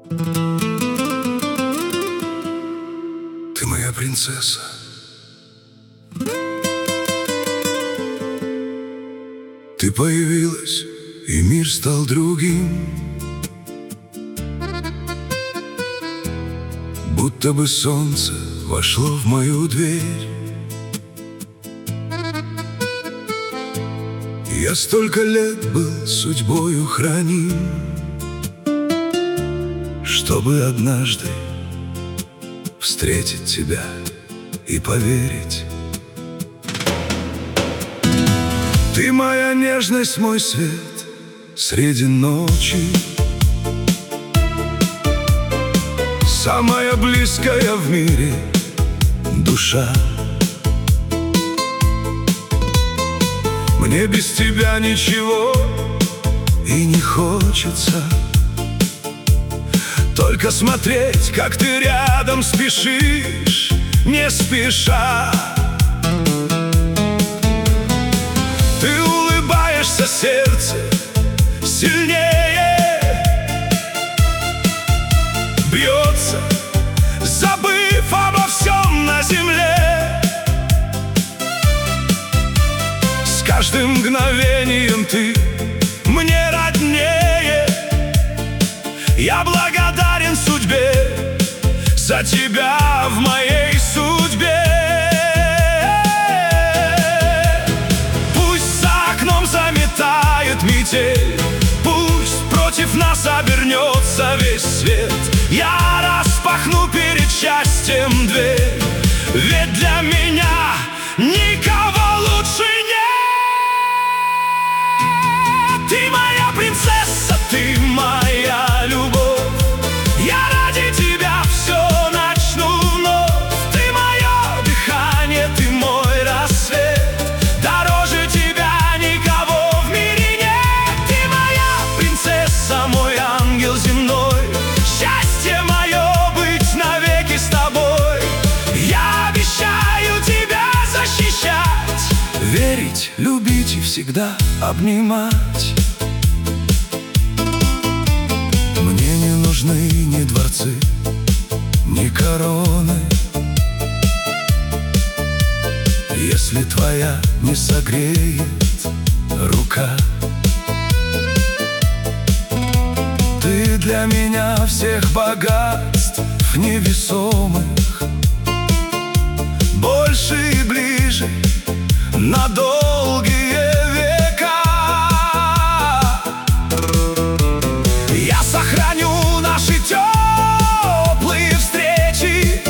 Ты моя принцесса. Ты появилась, и мир стал другим. Будто бы солнце вошло в мою дверь. Я столько лет был судьбою храним, чтобы однажды встретить тебя и поверить. Ты моя нежность, мой свет среди ночи, самая близкая в мире душа. Мне без тебя ничего и не хочется, только смотреть, как ты рядом спешишь, не спеша. Ты улыбаешься, сердце сильнее бьется, забыв обо всем на земле. С каждым мгновением ты мне роднее. Я благодарен судьбе за тебя в моей судьбе. Пусть за окном заметает метель, пусть против нас обернется весь свет. Я распахну перед счастьем дверь, ведь для меня никого лучше нет. Ты моя принцесса, ты моя любовь. Я ради тебя все начну вновь. Ты мое дыхание, ты мой рассвет. Дороже тебя никого в мире нет. Ты моя принцесса, мой ангел земной. Счастье мое быть навеки с тобой. Я обещаю тебя защищать, верить, любить и всегда обнимать. Мне не нужны ни дворцы, ни короны, если твоя не согреет рука. Ты для меня всех богатств невесомых, больше и ближе на долгие века. Я сохраню наши теплые встречи,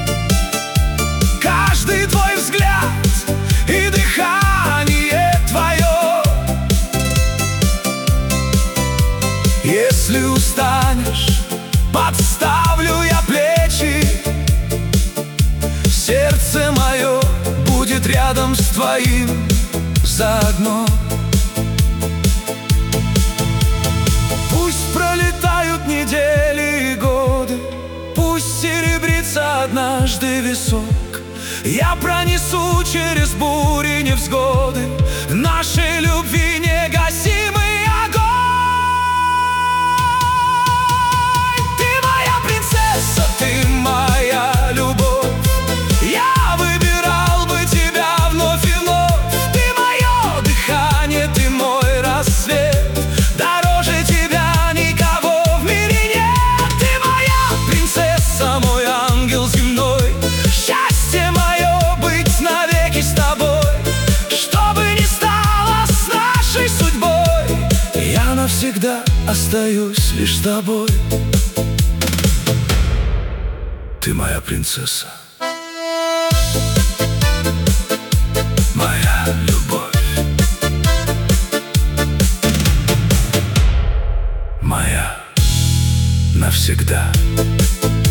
каждый твой взгляд и дыхание твое. Если устанешь, подставлю я плечи. Сердце мое будет рядом с твоим заодно. Пусть пролетают недели и годы, пусть серебрится однажды висок. Я пронесу через бури невзгоды нашей любви негасимый огонь. Ты моя принцесса, ты моя любовь. Я выбирал бы тебя вновь и вновь. Ты мое дыхание, ты мой рассвет. Дороже тебя никого в мире нет. Ты моя принцесса, мой ангел земной. Счастье мое быть навеки с тобой. Что бы ни стало с нашей судьбой, я навсегда остаюсь лишь с тобой. Ты моя принцесса, моя любовь, моя навсегда.